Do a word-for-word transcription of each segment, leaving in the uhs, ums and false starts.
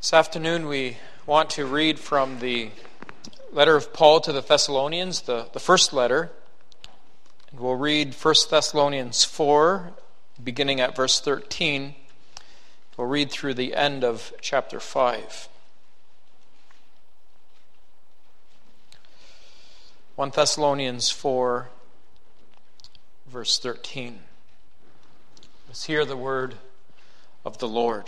This afternoon we want to read from the letter of Paul to the Thessalonians, the, the first letter. And we'll read First Thessalonians four, beginning at verse thirteen. We'll read through the end of chapter five. First Thessalonians four, verse thirteen. Let's hear the word of the Lord.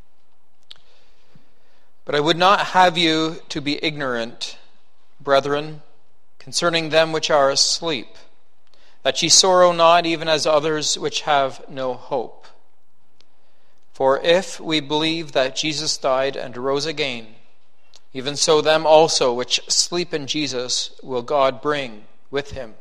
But I would not have you to be ignorant, brethren, concerning them which are asleep, that ye sorrow not even as others which have no hope. For if we believe that Jesus died and rose again, even so them also which sleep in Jesus will God bring with him.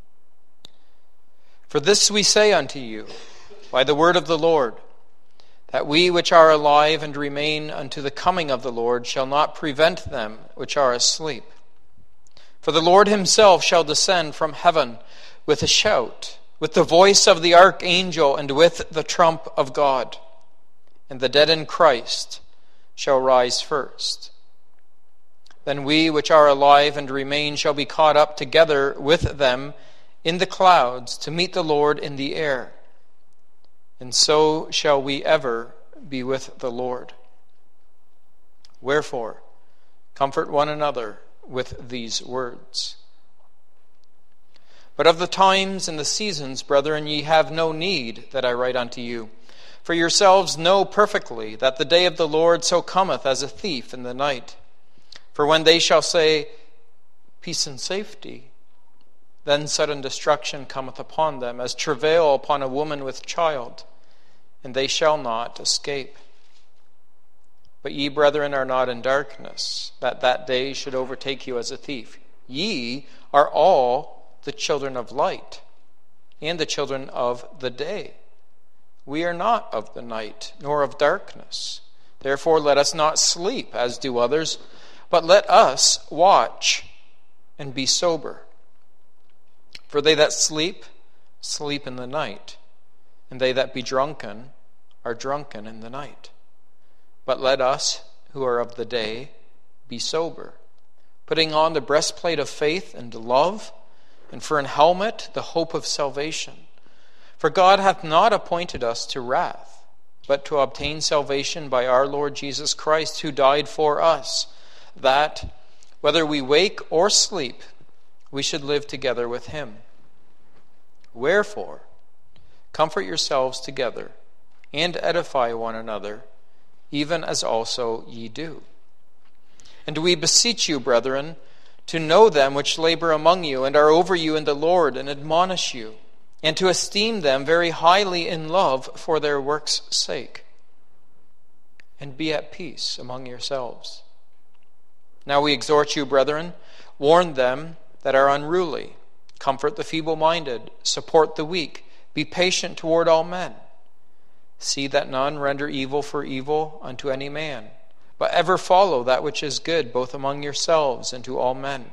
For this we say unto you, by the word of the Lord, that we which are alive and remain unto the coming of the Lord shall not prevent them which are asleep. For the Lord himself shall descend from heaven with a shout, with the voice of the archangel, and with the trump of God. And the dead in Christ shall rise first. Then we which are alive and remain shall be caught up together with them in the clouds to meet the Lord in the air. And so shall we ever be with the Lord. Wherefore, comfort one another with these words. But of the times and the seasons, brethren, ye have no need that I write unto you. For yourselves know perfectly that the day of the Lord so cometh as a thief in the night. For when they shall say, peace and safety, then sudden destruction cometh upon them, as travail upon a woman with child, and they shall not escape. But ye, brethren, are not in darkness, that that day should overtake you as a thief. Ye are all the children of light, and the children of the day. We are not of the night, nor of darkness. Therefore let us not sleep, as do others, but let us watch and be sober. For they that sleep, sleep in the night, and they that be drunken are drunken in the night. But let us, who are of the day, be sober, putting on the breastplate of faith and love, and for an helmet the hope of salvation. For God hath not appointed us to wrath, but to obtain salvation by our Lord Jesus Christ, who died for us, that, whether we wake or sleep, we should live together with him. Wherefore, comfort yourselves together, and edify one another, even as also ye do. And we beseech you, brethren, to know them which labor among you, and are over you in the Lord, and admonish you, and to esteem them very highly in love for their works' sake. And be at peace among yourselves. Now we exhort you, brethren, warn them that are unruly, comfort the feeble-minded, support the weak, be patient toward all men. See that none render evil for evil unto any man, but ever follow that which is good, both among yourselves and to all men.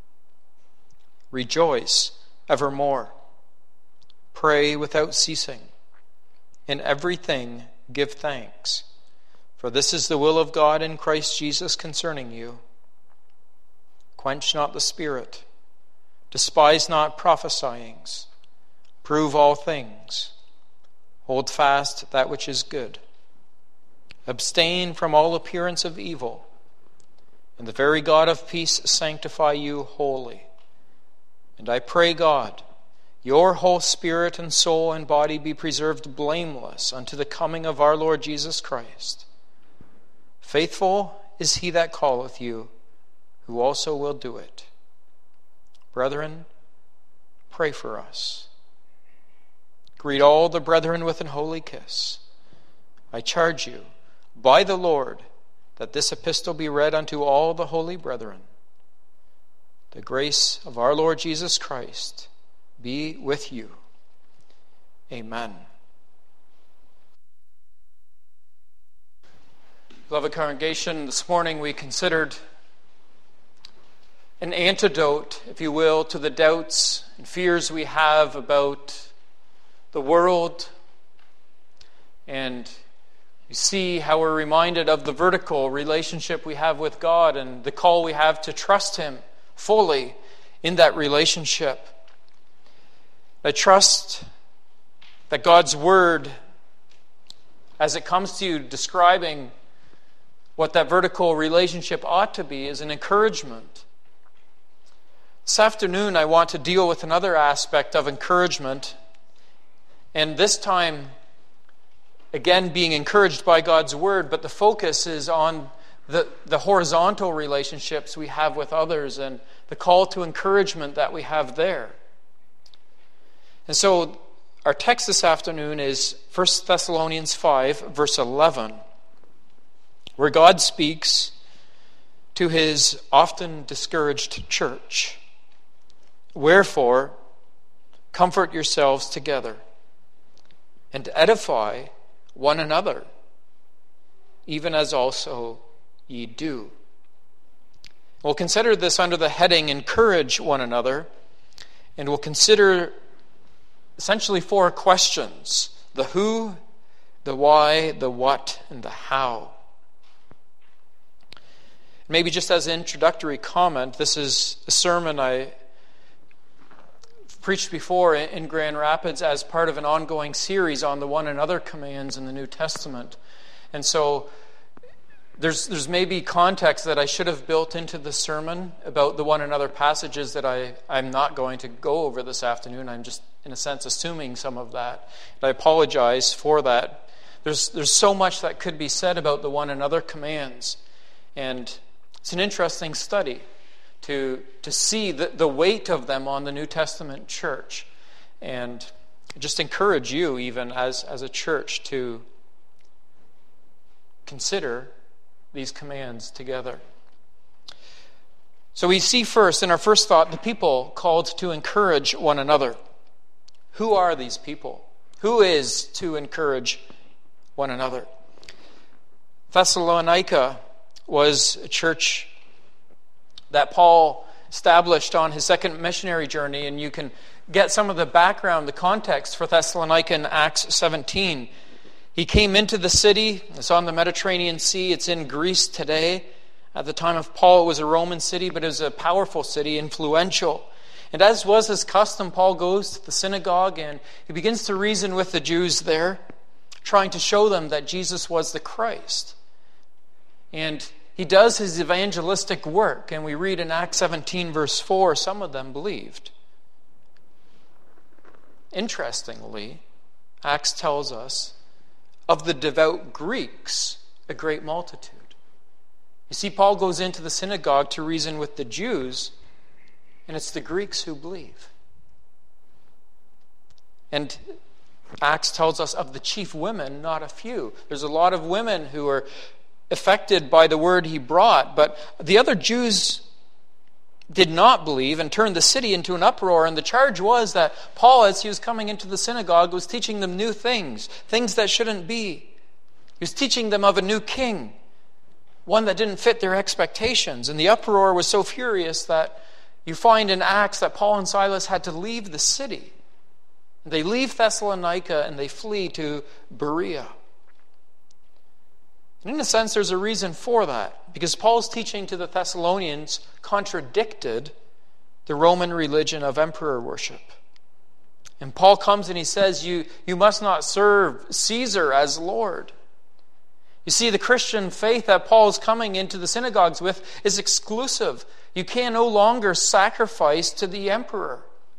Rejoice evermore. Pray without ceasing. In everything give thanks, for this is the will of God in Christ Jesus concerning you. Quench not the spirit. Despise not prophesyings. Prove all things. Hold fast that which is good. Abstain from all appearance of evil. And the very God of peace sanctify you wholly. And I pray God, your whole spirit and soul and body be preserved blameless unto the coming of our Lord Jesus Christ. Faithful is he that calleth you, who also will do it. Brethren, pray for us. Greet all the brethren with an holy kiss. I charge you, by the Lord, that this epistle be read unto all the holy brethren. The grace of our Lord Jesus Christ be with you. Amen. Beloved congregation, this morning we considered an antidote, if you will, to the doubts and fears we have about the world and You see how we're reminded of the vertical relationship we have with God and the call we have to trust Him fully in that relationship. I trust that God's Word, as it comes to you describing what that vertical relationship ought to be, is an encouragement. This afternoon I want to deal with another aspect of encouragement, and this time again being encouraged by God's Word, but the focus is on the, the horizontal relationships we have with others and the call to encouragement that we have there. And so our text this afternoon is First Thessalonians five, verse eleven, where God speaks to His often discouraged church. Wherefore, comfort yourselves together and edify one another, even as also ye do. We'll consider this under the heading, encourage one another, and we'll consider essentially four questions: the who, the why, the what, and the how. Maybe just as an introductory comment, this is a sermon I preached before in Grand Rapids as part of an ongoing series on the one another commands in the New Testament. And so there's there's maybe context that I should have built into the sermon about the one another passages that I, I'm not going to go over this afternoon. I'm just, in a sense, assuming some of that. And I apologize for that. There's there's so much that could be said about the one another commands. And it's an interesting study to to see the, the weight of them on the New Testament church. And just encourage you, even as, as a church, to consider these commands together. So we see first, in our first thought, the people called to encourage one another. Who are these people? Who is to encourage one another? Thessalonica was a church that Paul established on his second missionary journey, and you can get some of the background, the context for Thessalonica in Acts seventeen. He came into the city. It's on the Mediterranean Sea. It's in Greece today. At the time of Paul, it was a Roman city, but it was a powerful city, influential. And as was his custom, Paul goes to the synagogue and he begins to reason with the Jews there, trying to show them that Jesus was the Christ. And he does his evangelistic work, and we read in Acts seventeen, verse four, some of them believed. Interestingly, Acts tells us, of the devout Greeks, a great multitude. You see, Paul goes into the synagogue to reason with the Jews, and it's the Greeks who believe. And Acts tells us of the chief women, not a few. There's a lot of women who are affected by the word he brought, but the other Jews did not believe and turned the city into an uproar. And the charge was that Paul, as he was coming into the synagogue, was teaching them new things, things that shouldn't be. He was teaching them of a new king, one that didn't fit their expectations. And the uproar was so furious that you find in Acts that Paul and Silas had to leave the city. They leave Thessalonica and they flee to Berea. And in a sense, there's a reason for that, because Paul's teaching to the Thessalonians contradicted the Roman religion of emperor worship. And Paul comes and he says, you, you must not serve Caesar as Lord. You see, the Christian faith that Paul is coming into the synagogues with is exclusive. You can no longer sacrifice to the emperor.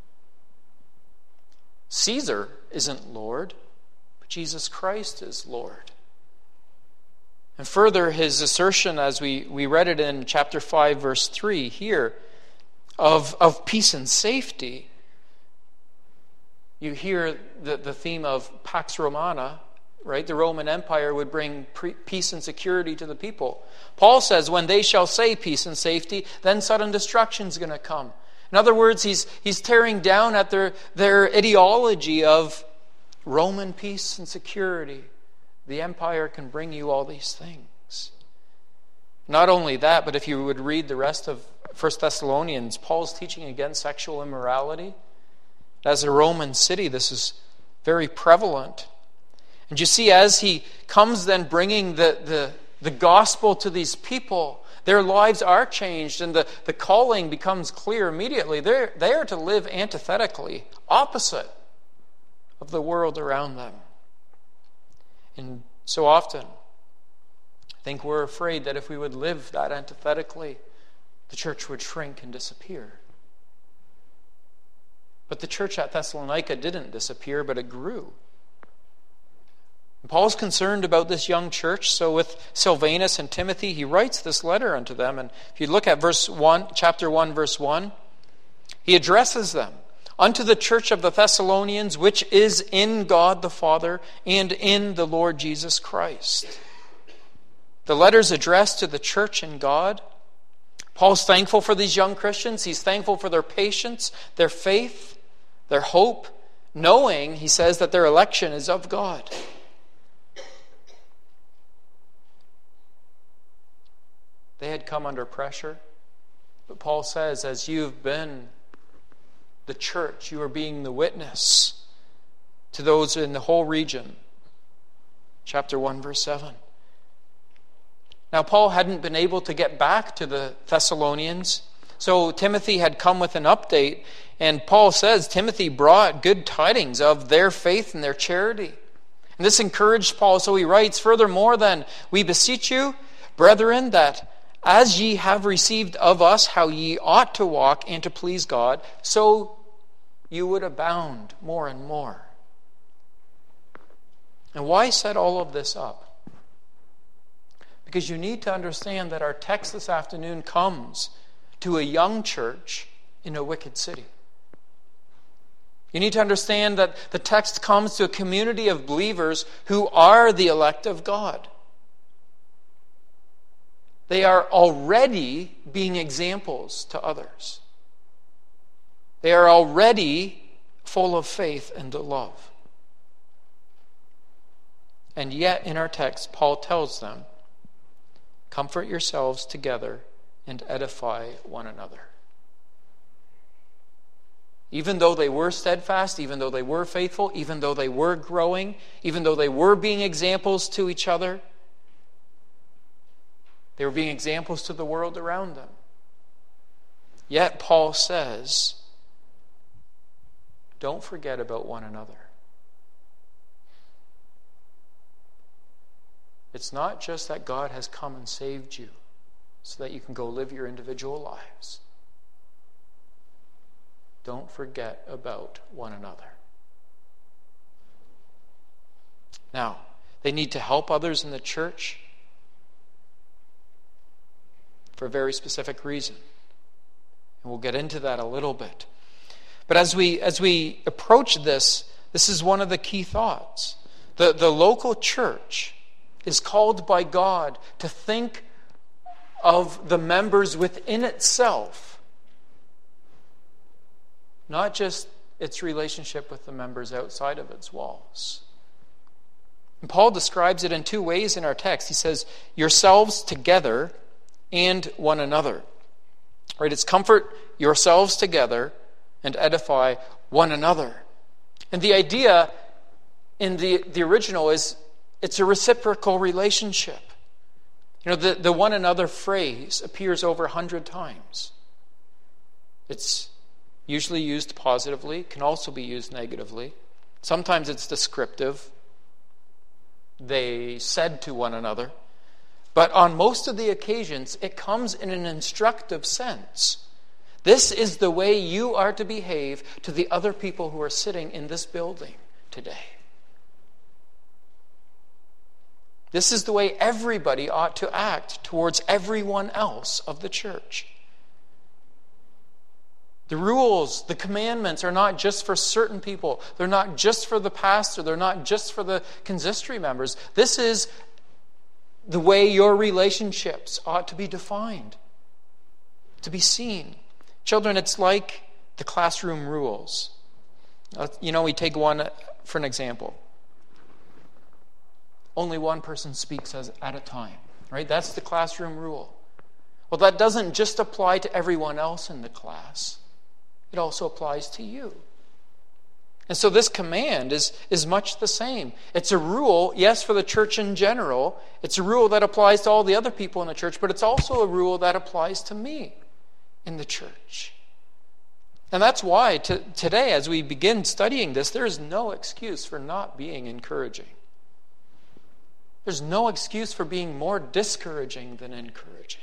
Caesar isn't Lord, but Jesus Christ is Lord. And further, his assertion, as we, we read it in chapter five, verse three here, of, of peace and safety. You hear the, the theme of Pax Romana, right? The Roman Empire would bring pre- peace and security to the people. Paul says, when they shall say peace and safety, then sudden destruction is going to come. In other words, he's, he's tearing down at their, their ideology of Roman peace and security. The empire can bring you all these things. Not only that, but if you would read the rest of First Thessalonians, Paul's teaching against sexual immorality. As a Roman city, this is very prevalent. And you see, as he comes then bringing the, the, the gospel to these people, their lives are changed, and the, the calling becomes clear immediately. They're, they are to live antithetically, opposite of the world around them. And so often, I think we're afraid that if we would live that antithetically, the church would shrink and disappear. But the church at Thessalonica didn't disappear, but it grew. And Paul's concerned about this young church, so with Silvanus and Timothy, he writes this letter unto them. And if you look at verse one, chapter one, verse one, he addresses them. Unto the church of the Thessalonians, which is in God the Father and in the Lord Jesus Christ. The letter's addressed to the church in God. Paul's thankful for these young Christians. He's thankful for their patience, their faith, their hope, knowing, he says, that their election is of God. They had come under pressure, but Paul says, as you've been the church, you are being the witness to those in the whole region. Chapter one, verse seven. Now, Paul hadn't been able to get back to the Thessalonians, so Timothy had come with an update, and Paul says Timothy brought good tidings of their faith and their charity. And this encouraged Paul, so he writes, furthermore then, we beseech you, brethren, that as ye have received of us how ye ought to walk and to please God, so you would abound more and more. And why set all of this up? Because you need to understand that our text this afternoon comes to a young church in a wicked city. You need to understand that the text comes to a community of believers who are the elect of God. They are already being examples to others. They are already full of faith and love. And yet, in our text, Paul tells them, comfort yourselves together and edify one another. Even though they were steadfast, even though they were faithful, even though they were growing, even though they were being examples to each other, they were being examples to the world around them. Yet Paul says, don't forget about one another. It's not just that God has come and saved you so that you can go live your individual lives. Don't forget about one another. Now, they need to help others in the church for a very specific reason. And we'll get into that a little bit. But as we as we approach this, this is one of the key thoughts. The, the local church is called by God to think of the members within itself, not just its relationship with the members outside of its walls. And Paul describes it in two ways in our text. He says, yourselves together and one another. Right? It's comfort yourselves together and edify one another. And the idea in the, the original is it's a reciprocal relationship. You know, the, the one another phrase appears over a hundred times. It's usually used positively, can also be used negatively. Sometimes it's descriptive. They said to one another. But on most of the occasions, it comes in an instructive sense. This is the way you are to behave to the other people who are sitting in this building today. This is the way everybody ought to act towards everyone else of the church. The rules, the commandments are not just for certain people. They're not just for the pastor. They're not just for the consistory members. This is the way your relationships ought to be defined, to be seen. Children, it's like the classroom rules. You know, we take one for an example. Only one person speaks as, at a time, right? That's the classroom rule. Well, that doesn't just apply to everyone else in the class. It also applies to you. And so this command is, is much the same. It's a rule, yes, for the church in general. It's a rule that applies to all the other people in the church, but it's also a rule that applies to me in the church. And that's why to, today, as we begin studying this, there is no excuse for not being encouraging. There's no excuse for being more discouraging than encouraging.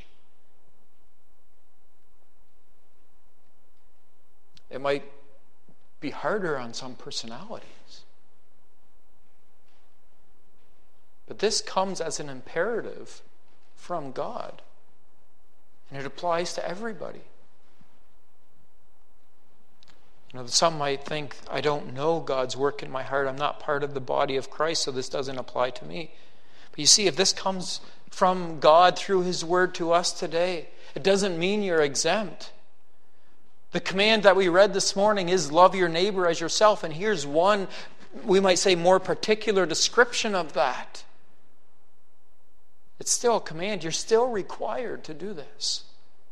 It might be harder on some personalities. But this comes as an imperative from God. And it applies to everybody. You know, some might think, I don't know God's work in my heart. I'm not part of the body of Christ, so this doesn't apply to me. But you see, if this comes from God through His word to us today, it doesn't mean you're exempt. The command that we read this morning is love your neighbor as yourself. And here's one, we might say, more particular description of that. It's still a command. You're still required to do this.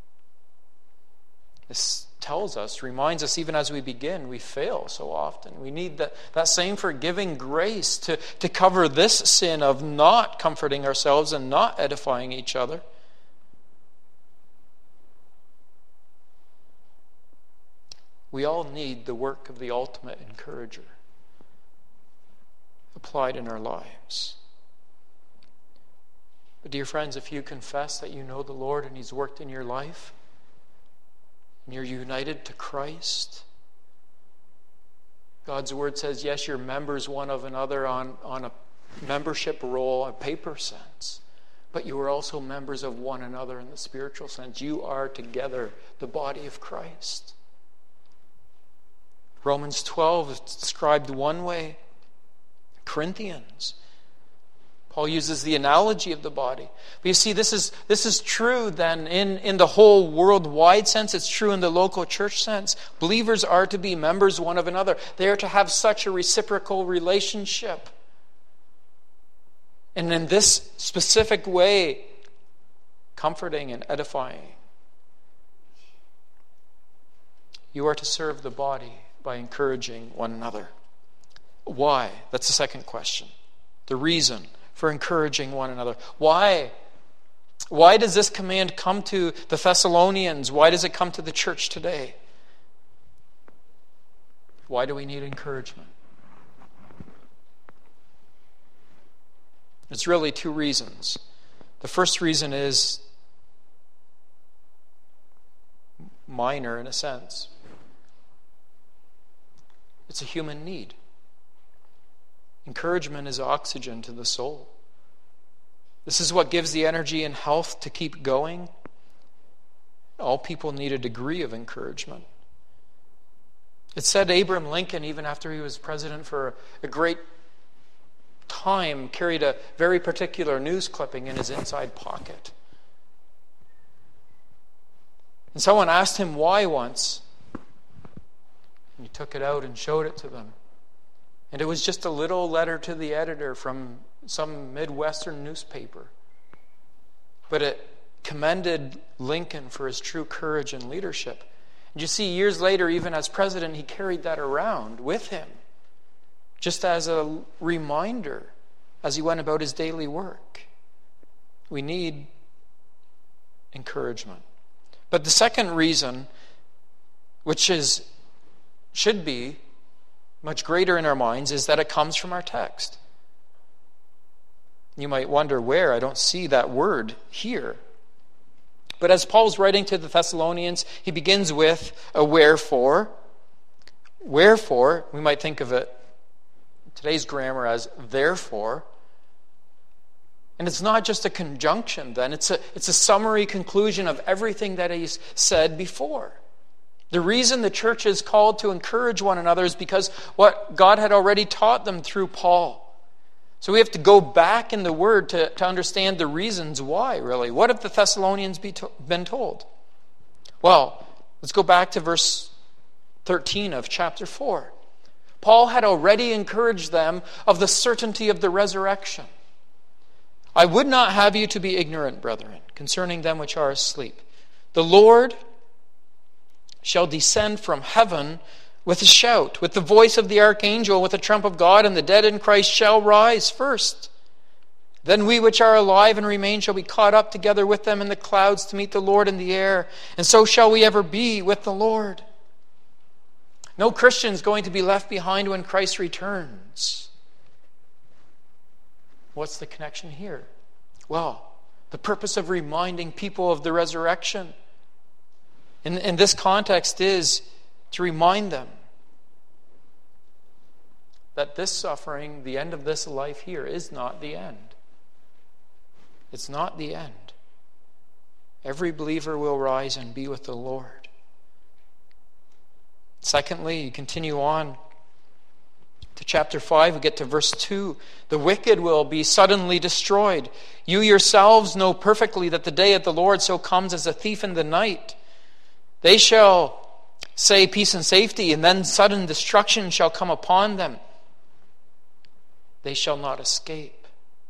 This tells us, reminds us, even as we begin, we fail so often. We need that, that same forgiving grace to, to cover this sin of not comforting ourselves and not edifying each other. We all need the work of the ultimate encourager applied in our lives. But dear friends, if you confess that you know the Lord and He's worked in your life, and you're united to Christ, God's word says, yes, you're members one of another on, on a membership roll, a paper sense, but you are also members of one another in the spiritual sense. You are together the body of Christ. Romans twelve is described one way. Corinthians, Paul uses the analogy of the body. But you see, this is this is true then in, in the whole worldwide sense. It's true in the local church sense. Believers are to be members one of another. They are to have such a reciprocal relationship. And in this specific way, comforting and edifying. You are to serve the body by encouraging one another. Why? That's the second question. The reason for encouraging one another. Why? Why does this command come to the Thessalonians? Why does it come to the church today? Why do we need encouragement? It's really two reasons. The first reason is minor in a sense. It's a human need. Encouragement is oxygen to the soul. This is what gives the energy and health to keep going. All people need a degree of encouragement. It said Abraham Lincoln, even after he was president for a great time, carried a very particular news clipping in his inside pocket. And someone asked him why once. And he took it out and showed it to them. And it was just a little letter to the editor from some Midwestern newspaper. But it commended Lincoln for his true courage and leadership. And you see, years later, even as president, he carried that around with him, just as a reminder as he went about his daily work. We need encouragement. But the second reason, which is should be much greater in our minds, is that it comes from our text. You might wonder where. I don't see that word here. But as Paul's writing to the Thessalonians, he begins with a wherefore. Wherefore, we might think of it, today's grammar, as therefore. And it's not just a conjunction then. It's a, it's a summary conclusion of everything that he's said before. The reason the church is called to encourage one another is because what God had already taught them through Paul. So we have to go back in the Word to, to understand the reasons why, really. What have the Thessalonians be to, been told? Well, let's go back to verse thirteen of chapter four. Paul had already encouraged them of the certainty of the resurrection. I would not have you to be ignorant, brethren, concerning them which are asleep. The Lord shall descend from heaven with a shout, with the voice of the archangel, with the trump of God, and the dead in Christ shall rise first. Then we which are alive and remain shall be caught up together with them in the clouds to meet the Lord in the air, and so shall we ever be with the Lord. No Christian is going to be left behind when Christ returns. What's the connection here? Well, the purpose of reminding people of the resurrection in, in this context is to remind them that this suffering, the end of this life here, is not the end. It's not the end. Every believer will rise and be with the Lord. Secondly, you continue on to chapter five, we get to verse two. The wicked will be suddenly destroyed. You yourselves know perfectly that the day of the Lord so comes as a thief in the night. They shall say peace and safety, and then sudden destruction shall come upon them. They shall not escape.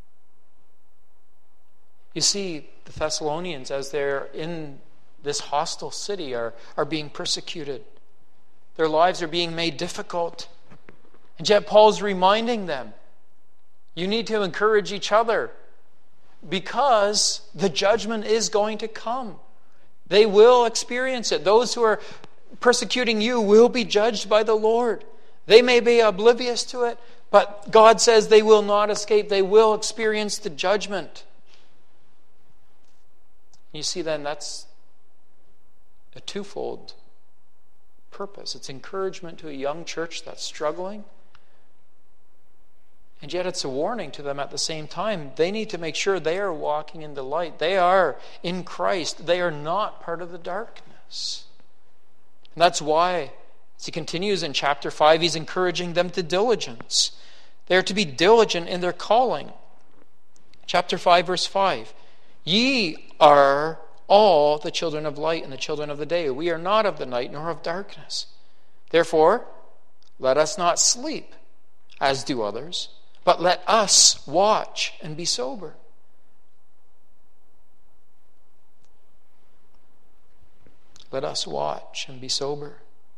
You see, the Thessalonians, as they're in this hostile city, are, are being persecuted. Their lives are being made difficult. And yet Paul's reminding them, you need to encourage each other because the judgment is going to come. They will experience it. Those who are persecuting you will be judged by the Lord. They may be oblivious to it, but God says they will not escape. They will experience the judgment. You see, then, that's a twofold purpose. It's encouragement to a young church that's struggling, and yet it's a warning to them at the same time. They need to make sure they are walking in the light. They are in Christ. They are not part of the darkness. And that's why, as he continues in chapter five, he's encouraging them to diligence. They are to be diligent in their calling. Chapter five, verse five. Ye are all the children of light and the children of the day. We are not of the night nor of darkness. Therefore, let us not sleep, as do others, but let us watch and be sober. Let us watch and be sober.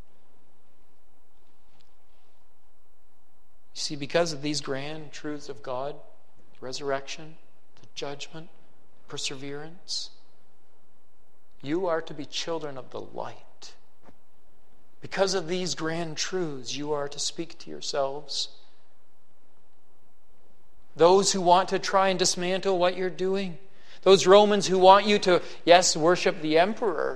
You see, because of these grand truths of God, the resurrection, the judgment, perseverance, you are to be children of the light. Because of these grand truths, you are to speak to yourselves. Those who want to try and dismantle what you're doing, those Romans who want you to, yes, worship the emperor,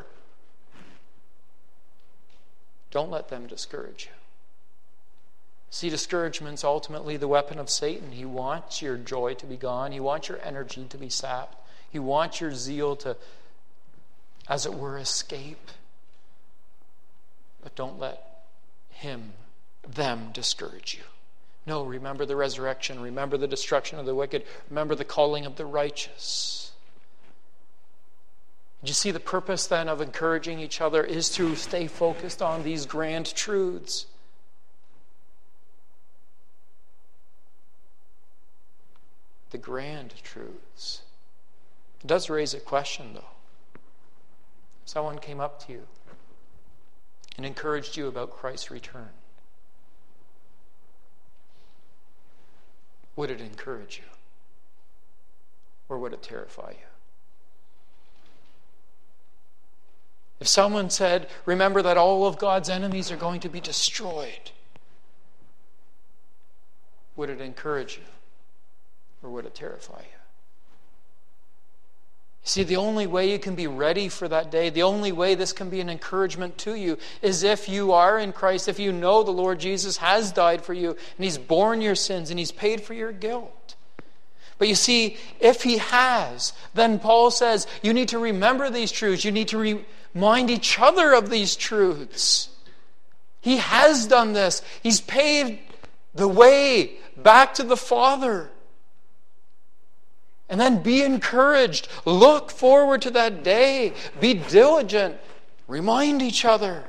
don't let them discourage you. See, discouragement's ultimately the weapon of Satan. He wants your joy to be gone. He wants your energy to be sapped. He wants your zeal to, as it were, escape. But don't let him, them discourage you. No, remember the resurrection. Remember the destruction of the wicked. Remember the calling of the righteous. Do you see the purpose then of encouraging each other is to stay focused on these grand truths? The grand truths. It does raise a question, though. Someone came up to you and encouraged you about Christ's return. Would it encourage you? Or would it terrify you? If someone said, remember that all of God's enemies are going to be destroyed, would it encourage you? Or would it terrify you? See, the only way you can be ready for that day, the only way this can be an encouragement to you, is if you are in Christ, if you know the Lord Jesus has died for you, and He's borne your sins, and He's paid for your guilt. But you see, if He has, then Paul says, you need to remember these truths. You need to remind each other of these truths. He has done this. He's paved the way back to the Father. And then be encouraged. Look forward to that day. Be diligent. Remind each other.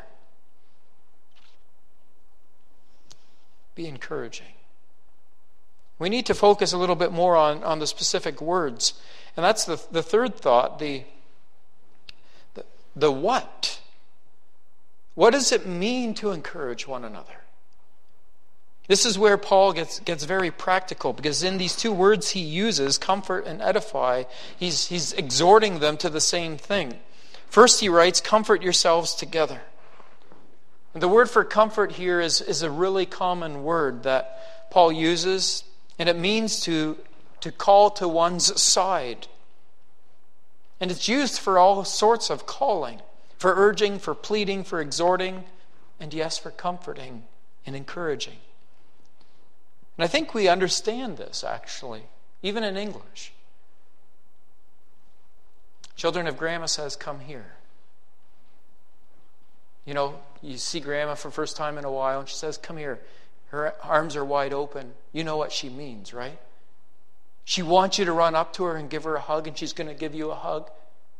Be encouraging. We need to focus a little bit more on, on the specific words. And that's the, the third thought, the, the, the what. What does it mean to encourage one another? This is where Paul gets, gets very practical, because in these two words he uses, comfort and edify, he's, he's exhorting them to the same thing. First he writes, comfort yourselves together. And the word for comfort here is, is a really common word that Paul uses, and it means to, to call to one's side. And it's used for all sorts of calling, for urging, for pleading, for exhorting, and yes, for comforting and encouraging. And I think we understand this, actually, even in English. Children, if Grandma says, come here. You know, you see Grandma for the first time in a while, and she says, come here. Her arms are wide open. You know what she means, right? She wants you to run up to her and give her a hug, and she's going to give you a hug.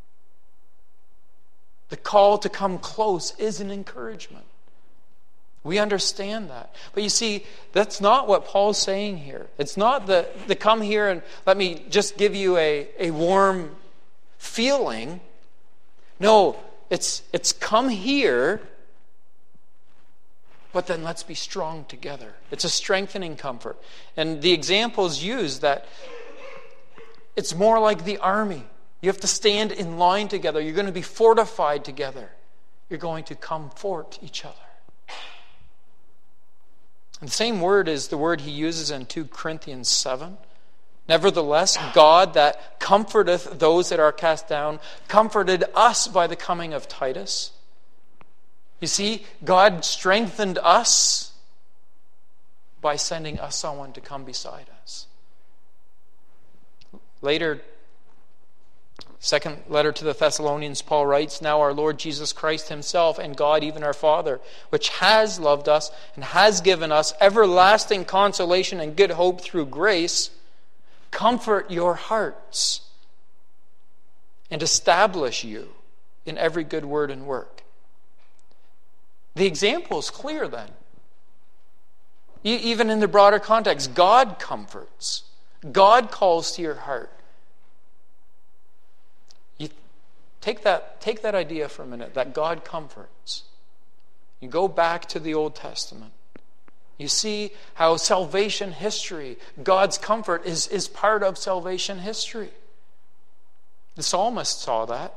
The call to come close is an encouragement. We understand that. But you see, that's not what Paul's saying here. It's not the, the come here and let me just give you a, a warm feeling. No, it's it's come here, but then let's be strong together. It's a strengthening comfort. And the examples used that it's more like the army. You have to stand in line together. You're going to be fortified together. You're going to comfort each other. And the same word is the word he uses in Second Corinthians seven. Nevertheless, God that comforteth those that are cast down, comforted us by the coming of Titus. You see, God strengthened us by sending us someone to come beside us. Later, second letter to the Thessalonians, Paul writes, now our Lord Jesus Christ himself and God, even our Father, which has loved us and has given us everlasting consolation and good hope through grace, comfort your hearts and establish you in every good word and work. The example is clear then. Even in the broader context, God comforts. God calls to your heart. You take that, take that idea for a minute, that God comforts. You go back to the Old Testament. You see how salvation history, God's comfort is, is part of salvation history. The psalmist saw that.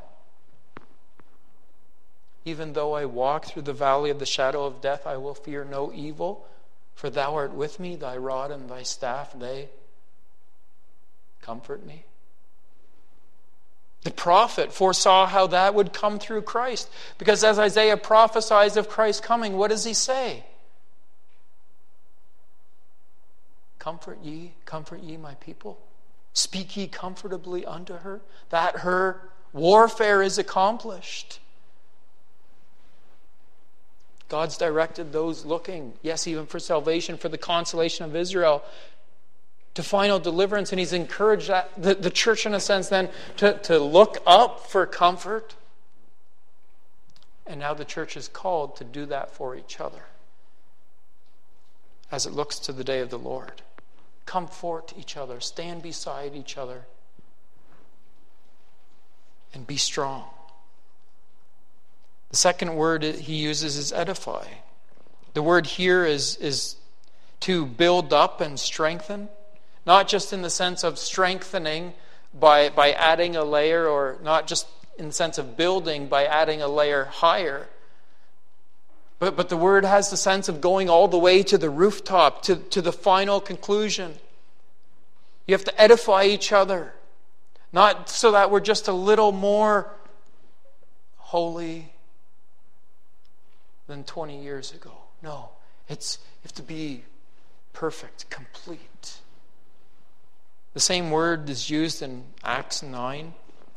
Even though I walk through the valley of the shadow of death, I will fear no evil, for thou art with me, thy rod and thy staff, they comfort me. The prophet foresaw how that would come through Christ, because as Isaiah prophesies of Christ's coming, what does he say? Comfort ye, comfort ye, my people. Speak ye comfortably unto her, that her warfare is accomplished. God's directed those looking, yes, even for salvation, for the consolation of Israel, to final deliverance. And he's encouraged that, the, the church, in a sense, then, to, to look up for comfort. And now the church is called to do that for each other as it looks to the day of the Lord. Comfort each other. Stand beside each other. And be strong. The second word he uses is edify. The word here is, is to build up and strengthen. Not just in the sense of strengthening by, by adding a layer, or not just in the sense of building by adding a layer higher. But, but the word has the sense of going all the way to the rooftop, to, to the final conclusion. You have to edify each other. Not so that we're just a little more holy than twenty years ago. No, it's you have to be perfect, complete. The same word is used in Acts nine.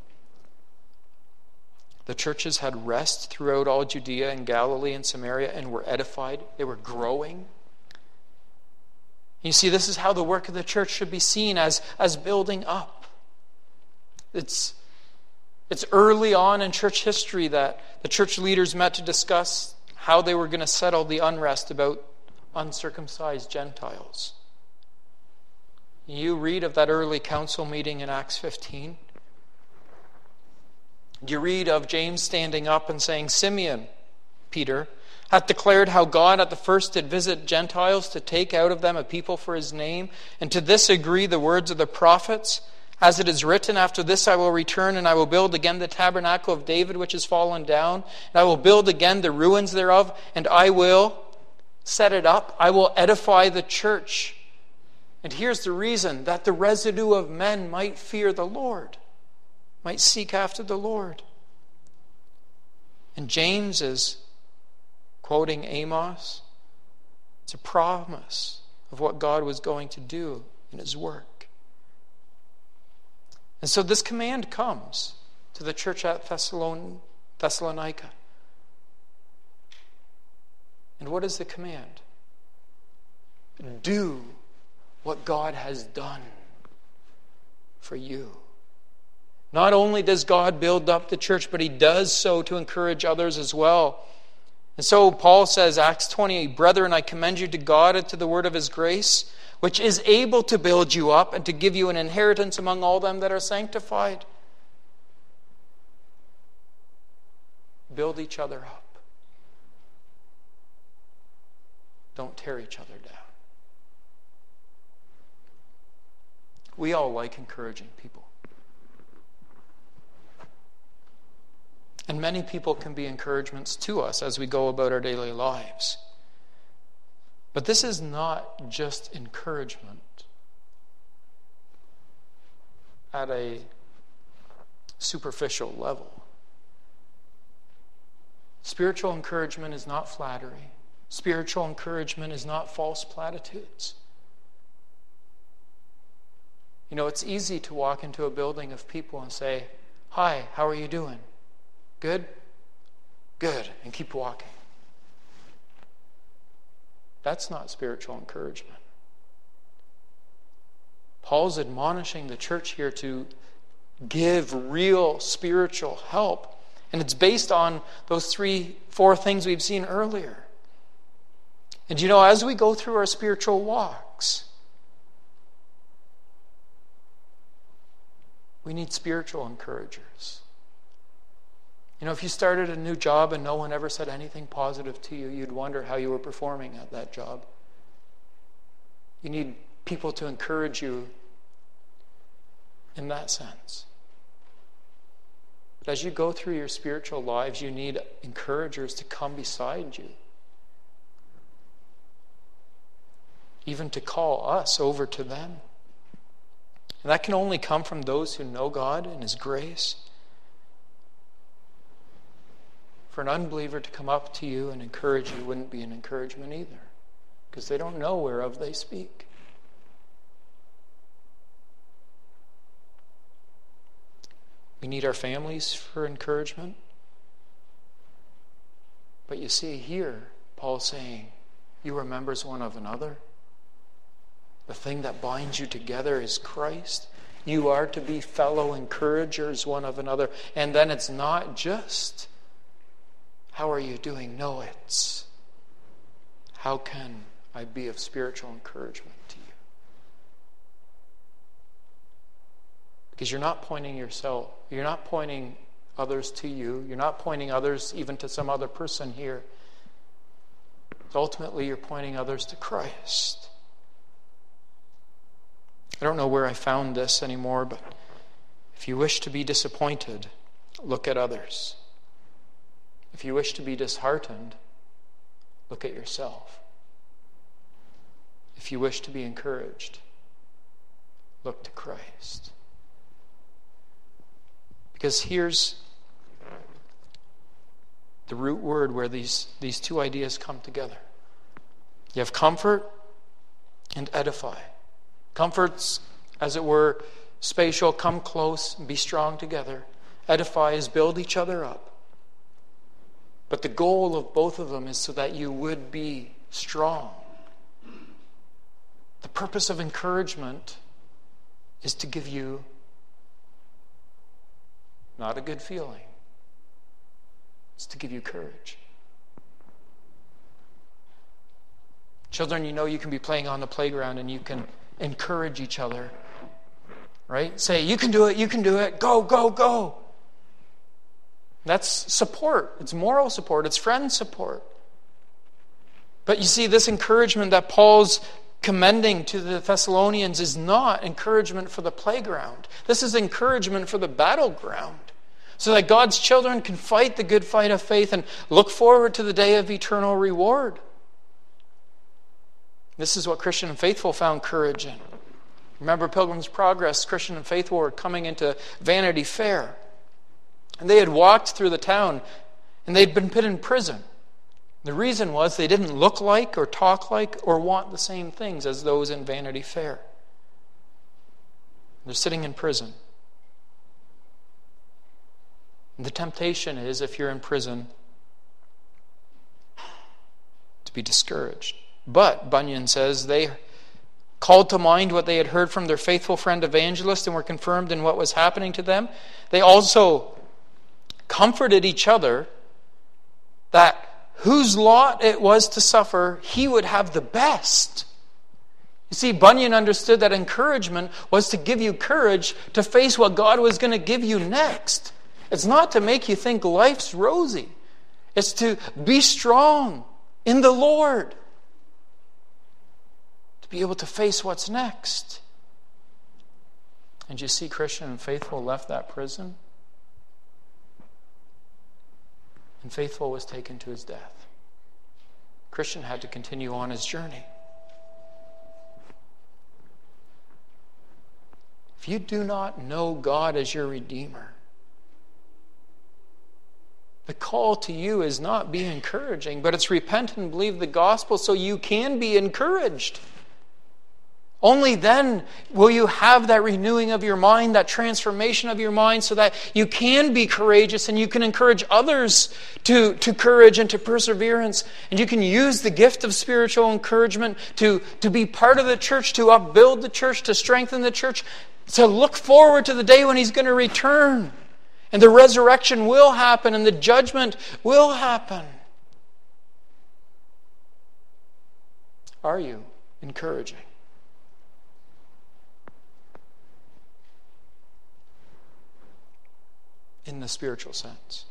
The churches had rest throughout all Judea and Galilee and Samaria and were edified. They were growing. You see, this is how the work of the church should be seen, as, as building up. It's, it's early on in church history that the church leaders met to discuss how they were going to settle the unrest about uncircumcised Gentiles. You read of that early council meeting in Acts fifteen. You read of James standing up and saying, Simeon, Peter, hath declared how God at the first did visit Gentiles to take out of them a people for his name, and to this agree the words of the prophets, as it is written, after this I will return, and I will build again the tabernacle of David which is fallen down, and I will build again the ruins thereof, and I will set it up, I will edify the church. And here's the reason, that the residue of men might fear the Lord, might seek after the Lord. And James is quoting Amos. It's a promise of what God was going to do in his work. And so this command comes to the church at Thessalon- Thessalonica. And what is the command? Do what God has done for you. Not only does God build up the church, but he does so to encourage others as well. And so Paul says, Acts twenty-eight, Brethren, I commend you to God and to the word of his grace, which is able to build you up and to give you an inheritance among all them that are sanctified. Build each other up. Don't tear each other down. We all like encouraging people. And many people can be encouragements to us as we go about our daily lives. But this is not just encouragement at a superficial level. Spiritual encouragement is not flattery. Spiritual encouragement is not false platitudes. You know, it's easy to walk into a building of people and say, "Hi, how are you doing? Good? Good." And keep walking. That's not spiritual encouragement. Paul's admonishing the church here to give real spiritual help. And it's based on those three, four things we've seen earlier. And you know, as we go through our spiritual walks, we need spiritual encouragers. You know, if you started a new job and no one ever said anything positive to you, you'd wonder how you were performing at that job. You need people to encourage you in that sense. But as you go through your spiritual lives, you need encouragers to come beside you. Even to call us over to them. And that can only come from those who know God and his grace. For an unbeliever to come up to you and encourage you wouldn't be an encouragement either, because they don't know whereof they speak. We need our families for encouragement. But you see here, Paul's saying, you are members one of another. The thing that binds you together is Christ. You are to be fellow encouragers one of another. And then it's not just, how are you doing? No, it's, how can I be of spiritual encouragement to you? Because you're not pointing yourself, you're not pointing others to you, you're not pointing others even to some other person here. Ultimately, you're pointing others to Christ. I don't know where I found this anymore, but if you wish to be disappointed, look at others. If you wish to be disheartened, look at yourself. If you wish to be encouraged, look to Christ. Because here's the root word where these, these two ideas come together. You have comfort and edify. Comfort's, as it were, spatial, come close, be strong together. Edify is build each other up. But the goal of both of them is so that you would be strong. The purpose of encouragement is to give you not a good feeling. It's to give you courage. Children, you know you can be playing on the playground and you can encourage each other. Right? Say, you can do it, you can do it, go, go, go. That's support. It's moral support. It's friend support. But you see, this encouragement that Paul's commending to the Thessalonians is not encouragement for the playground. This is encouragement for the battleground, so that God's children can fight the good fight of faith and look forward to the day of eternal reward. This is what Christian and Faithful found courage in. Remember Pilgrim's Progress, Christian and Faithful were coming into Vanity Fair. And they had walked through the town, and they'd been put in prison. The reason was they didn't look like or talk like or want the same things as those in Vanity Fair. They're sitting in prison. And the temptation is, if you're in prison, to be discouraged. But, Bunyan says, they called to mind what they had heard from their faithful friend evangelist and were confirmed in what was happening to them. They also comforted each other that whose lot it was to suffer, he would have the best. You see, Bunyan understood that encouragement was to give you courage to face what God was going to give you next. It's not to make you think life's rosy. It's to be strong in the Lord, to be able to face what's next. And you see, Christian and Faithful left that prison, and Faithful was taken to his death. Christian had to continue on his journey. If you do not know God as your Redeemer, the call to you is not be encouraging, but it's repent and believe the gospel so you can be encouraged. Only then will you have that renewing of your mind, that transformation of your mind, so that you can be courageous and you can encourage others to, to courage and to perseverance. And you can use the gift of spiritual encouragement to, to be part of the church, to upbuild the church, to strengthen the church, to look forward to the day when He's going to return. And the resurrection will happen and the judgment will happen. Are you encouraging? In the spiritual sense.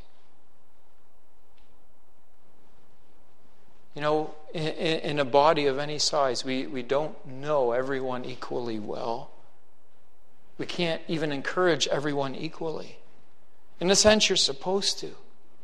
You know, in, in a body of any size, we, we don't know everyone equally well. We can't even encourage everyone equally. In a sense, you're supposed to.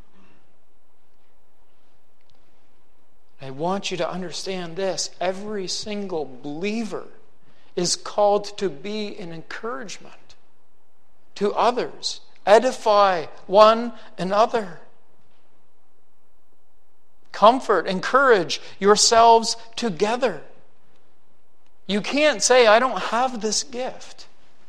I want you to understand this. Every single believer is called to be an encouragement to others. Edify one another. Comfort, encourage yourselves together. You can't say, I don't have this gift.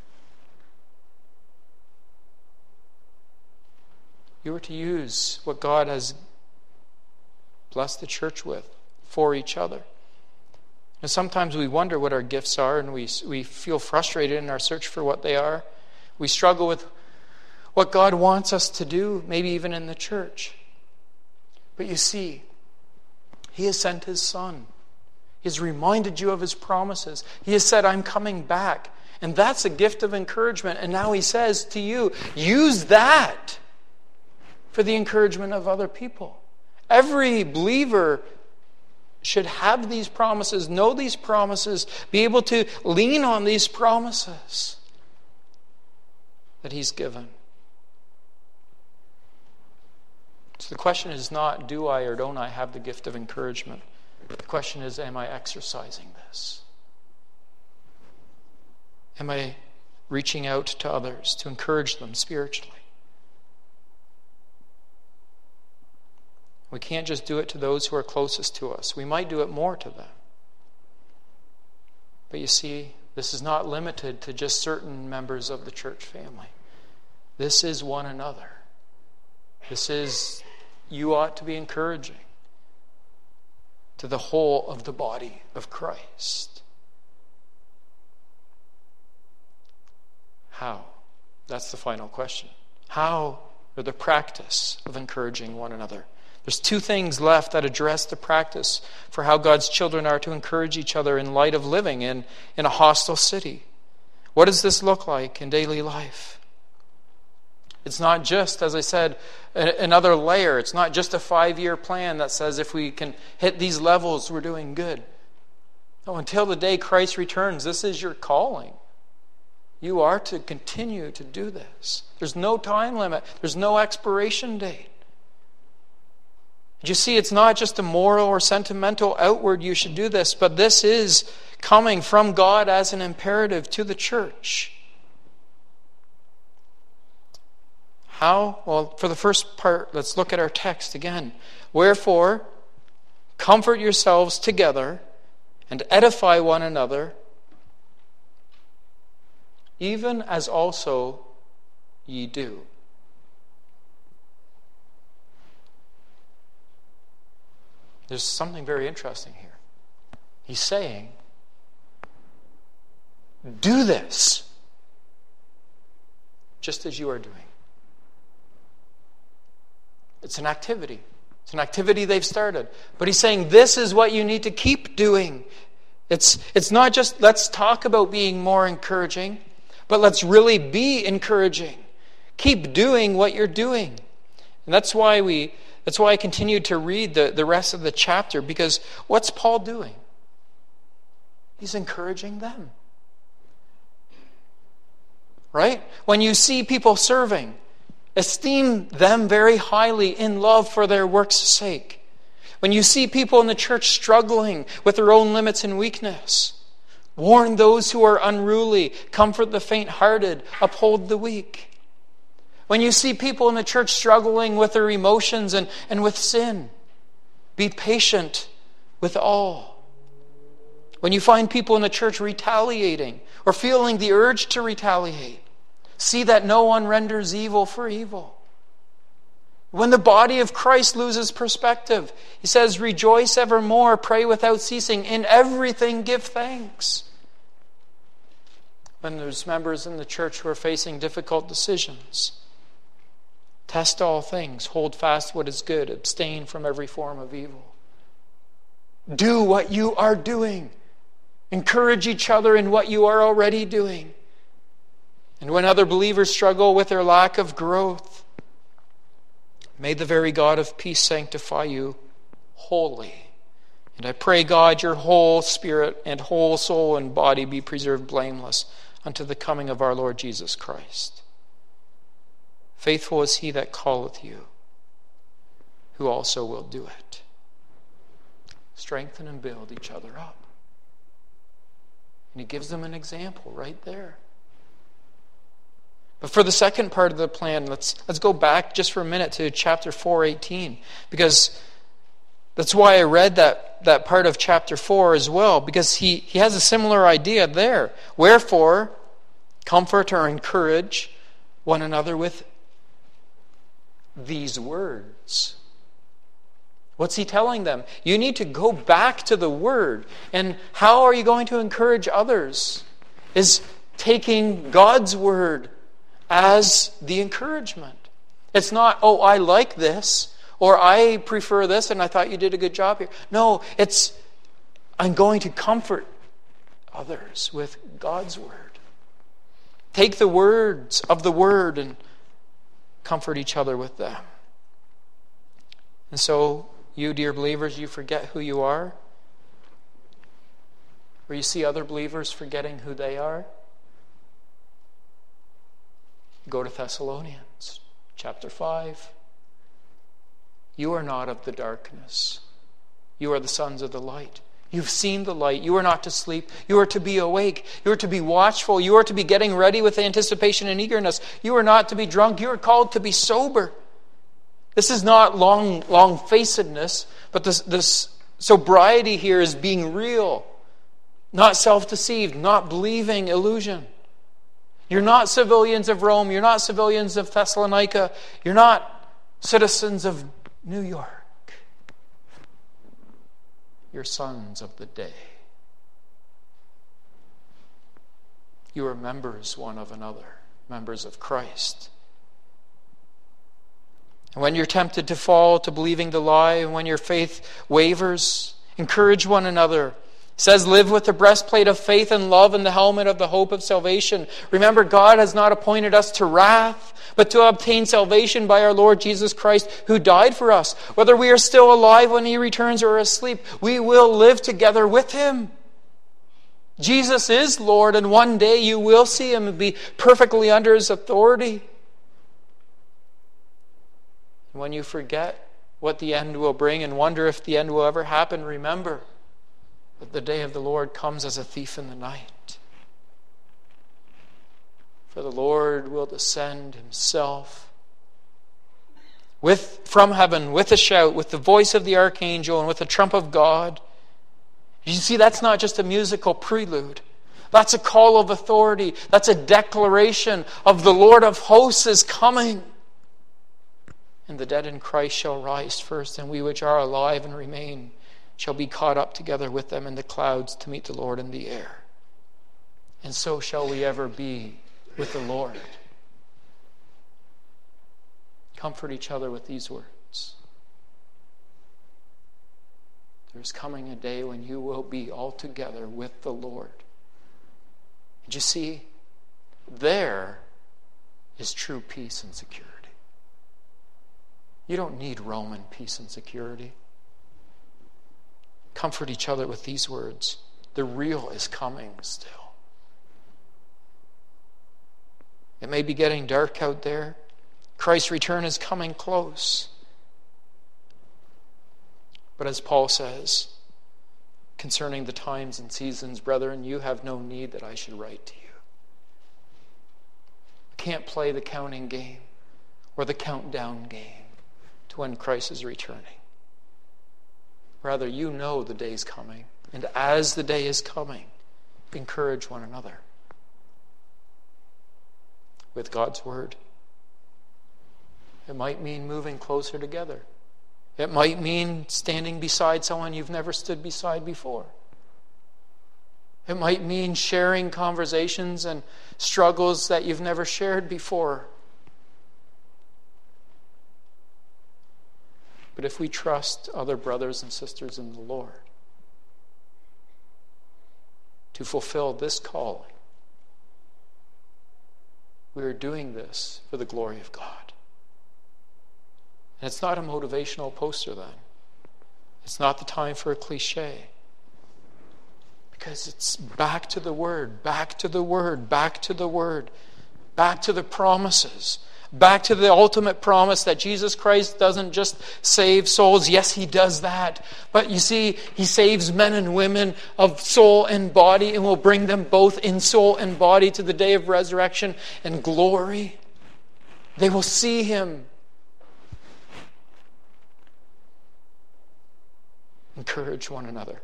You are to use what God has blessed the church with for each other. And sometimes we wonder what our gifts are, and we, we feel frustrated in our search for what they are. We struggle with what God wants us to do, maybe even in the church. But you see, He has sent His Son. He has reminded you of His promises. He has said, I'm coming back. And that's a gift of encouragement. And now He says to you, use that for the encouragement of other people. Every believer should have these promises, know these promises, be able to lean on these promises that He's given. So the question is not, do I or don't I have the gift of encouragement? The question is, am I exercising this? Am I reaching out to others to encourage them spiritually? We can't just do it to those who are closest to us. We might do it more to them. But you see, this is not limited to just certain members of the church family. This is one another. This is, you ought to be encouraging to the whole of the body of Christ. How? That's the final question. How, or the practice of encouraging one another? There's two things left that address the practice for how God's children are to encourage each other in light of living in, in a hostile city. What does this look like in daily life? It's not just, as I said, another layer. It's not just a five-year plan that says if we can hit these levels, we're doing good. No, until the day Christ returns, this is your calling. You are to continue to do this. There's no time limit. There's no expiration date. You see, it's not just a moral or sentimental outward you should do this, but this is coming from God as an imperative to the church. How? Well, for the first part, let's look at our text again. Wherefore, comfort yourselves together and edify one another, even as also ye do. There's something very interesting here. He's saying, do this just as you are doing. It's an activity. It's an activity they've started. But he's saying this is what you need to keep doing. It's, it's not just let's talk about being more encouraging, but let's really be encouraging. Keep doing what you're doing. And that's why we that's why I continued to read the, the rest of the chapter, because what's Paul doing? He's encouraging them. Right? When you see people serving, esteem them very highly in love for their work's sake. When you see people in the church struggling with their own limits and weakness, warn those who are unruly, comfort the faint-hearted, uphold the weak. When you see people in the church struggling with their emotions and, and with sin, be patient with all. When you find people in the church retaliating or feeling the urge to retaliate, see that no one renders evil for evil. When the body of Christ loses perspective, he says, rejoice evermore, pray without ceasing, in everything give thanks. When there's members in the church who are facing difficult decisions, test all things, hold fast what is good, abstain from every form of evil. Do what you are doing. Encourage each other in what you are already doing. And when other believers struggle with their lack of growth, may the very God of peace sanctify you wholly. And I pray, God, your whole spirit and whole soul and body be preserved blameless unto the coming of our Lord Jesus Christ. Faithful is he that calleth you, who also will do it. Strengthen and build each other up. And he gives them an example right there. But for the second part of the plan, let's let's go back just for a minute to chapter four eighteen, because that's why I read that, that part of chapter four as well, because he, he has a similar idea there. Wherefore, comfort or encourage one another with these words. What's he telling them? You need to go back to the Word. And how are you going to encourage others? Is taking God's Word as the encouragement. It's not, oh, I like this, or I prefer this, and I thought you did a good job here. No, it's, I'm going to comfort others with God's Word. Take the words of the Word and comfort each other with them. And so, you, dear believers, you forget who you are? Or you see other believers forgetting who they are? Go to Thessalonians chapter five. You are not of the darkness. You are the sons of the light. You've seen the light. You are not to sleep. You are to be awake. You are to be watchful. You are to be getting ready with anticipation and eagerness. You are not to be drunk. You are called to be sober. This is not long, long-facedness, but this, this sobriety here is being real, not self-deceived, not believing illusion. You're not civilians of Rome. You're not civilians of Thessalonica. You're not citizens of New York. You're sons of the day. You are members one of another, members of Christ. And when you're tempted to fall to believing the lie, and when your faith wavers, encourage one another. It says, live with the breastplate of faith and love and the helmet of the hope of salvation. Remember, God has not appointed us to wrath, but to obtain salvation by our Lord Jesus Christ, who died for us. Whether we are still alive when he returns or asleep, we will live together with him. Jesus is Lord, and one day you will see him and be perfectly under his authority. When you forget what the end will bring and wonder if the end will ever happen, remember that the day of the Lord comes as a thief in the night. For the Lord will descend himself with from heaven with a shout, with the voice of the archangel, and with the trump of God. You see, that's not just a musical prelude. That's a call of authority. That's a declaration of the Lord of hosts is coming. And the dead in Christ shall rise first, and we which are alive and remain shall be caught up together with them in the clouds to meet the Lord in the air. And so shall we ever be with the Lord. Comfort each other with these words. There's coming a day when you will be all together with the Lord. And you see, there is true peace and security. You don't need Roman peace and security. Comfort each other with these words. The real is coming still. It may be getting dark out there. Christ's return is coming close. But as Paul says, concerning the times and seasons, brethren, you have no need that I should write to you. You can't play the counting game or the countdown game to when Christ is returning. Rather, you know the day's coming. And as the day is coming, encourage one another with God's word. It might mean moving closer together. It might mean standing beside someone you've never stood beside before. It might mean sharing conversations and struggles that you've never shared before. But if we trust other brothers and sisters in the Lord to fulfill this calling, we are doing this for the glory of God. And it's not a motivational poster then. It's not the time for a cliche. Because it's back to the Word, back to the Word, back to the Word, back to the promises. Back to the ultimate promise that Jesus Christ doesn't just save souls. Yes, he does that. But you see, he saves men and women of soul and body and will bring them both in soul and body to the day of resurrection and glory. They will see him. Encourage one another.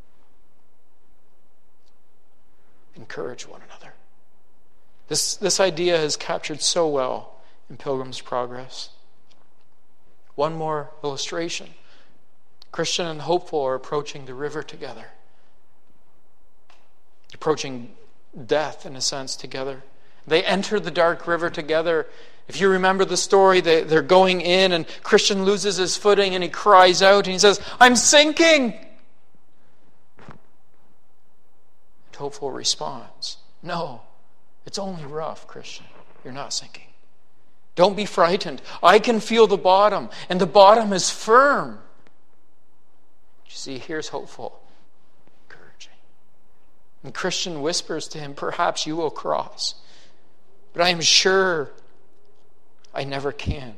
Encourage one another. This, this idea is captured so well in Pilgrim's Progress. One more illustration. Christian and hopeful are approaching the river together. Approaching death, in a sense, together. They enter the dark river together. If you remember the story, they, they're going in and Christian loses his footing and he cries out and he says, "I'm sinking!" And hopeful responds, "No, it's only rough, Christian. You're not sinking. Don't be frightened. I can feel the bottom, and the bottom is firm." You see, here's hopeful, encouraging. And Christian whispers to him, "Perhaps you will cross, but I am sure I never can.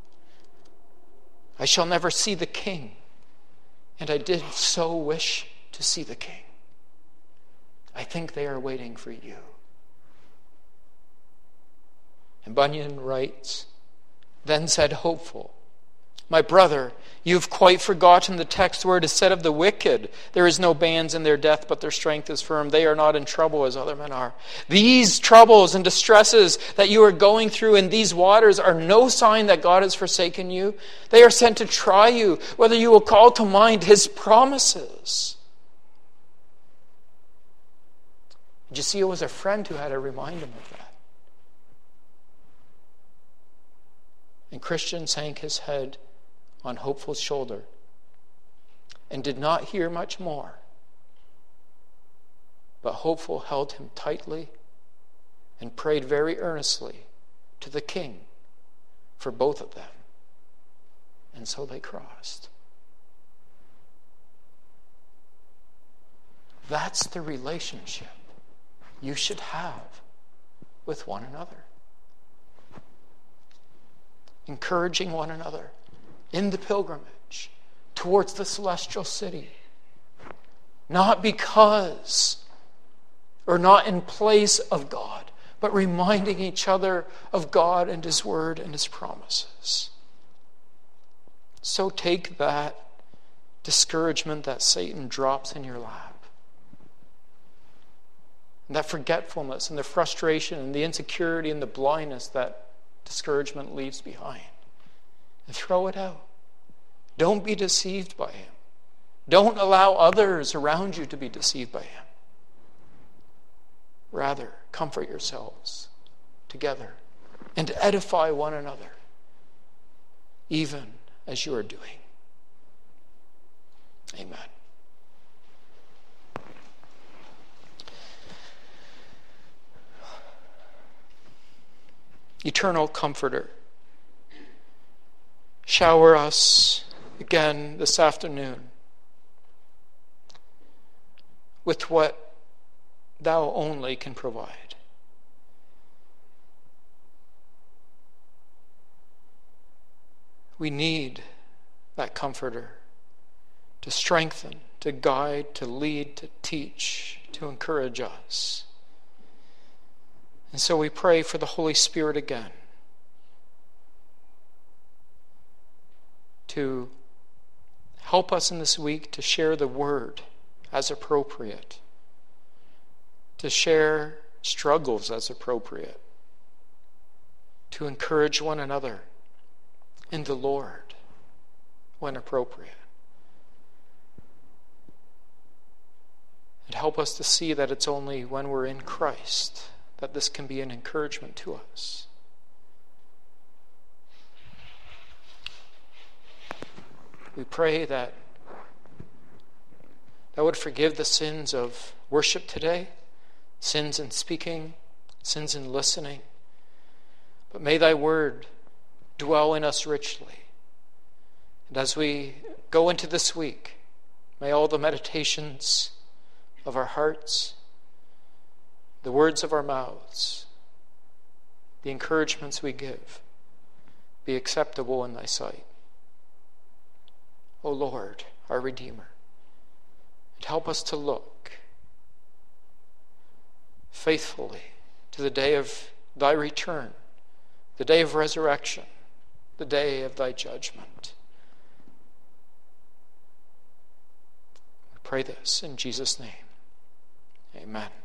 I shall never see the King, and I did so wish to see the King. I think they are waiting for you." And Bunyan writes, "Then said hopeful, my brother, you've quite forgotten the text where it is said of the wicked, there is no bands in their death, but their strength is firm. They are not in trouble as other men are. These troubles and distresses that you are going through in these waters are no sign that God has forsaken you. They are sent to try you, whether you will call to mind his promises." Did you see, it was a friend who had to remind him of that. And Christian sank his head on Hopeful's shoulder and did not hear much more But hopeful held him tightly and prayed very earnestly to the king for both of them. And so they crossed. That's the relationship you should have with one another. Encouraging one another in the pilgrimage towards the celestial city. Not because or not in place of God, but reminding each other of God and His Word and His promises. So take that discouragement that Satan drops in your lap, and that forgetfulness and the frustration and the insecurity and the blindness that discouragement leaves behind, and throw it out. Don't be deceived by him. Don't allow others around you to be deceived by him. Rather, comfort yourselves together and edify one another, even as you are doing. Amen. Eternal Comforter, shower us again this afternoon with what Thou only can provide. We need that Comforter to strengthen, to guide, to lead, to teach, to encourage us. And so we pray for the Holy Spirit again to help us in this week to share the Word as appropriate, to share struggles as appropriate, to encourage one another in the Lord when appropriate. And help us to see that it's only when we're in Christ that this can be an encouragement to us. We pray that Thou would forgive the sins of worship today, sins in speaking, sins in listening. But may Thy Word dwell in us richly. And as we go into this week, may all the meditations of our hearts, the words of our mouths, the encouragements we give, be acceptable in Thy sight. O Lord, our Redeemer, and help us to look faithfully to the day of Thy return, the day of resurrection, the day of Thy judgment. We pray this in Jesus' name. Amen.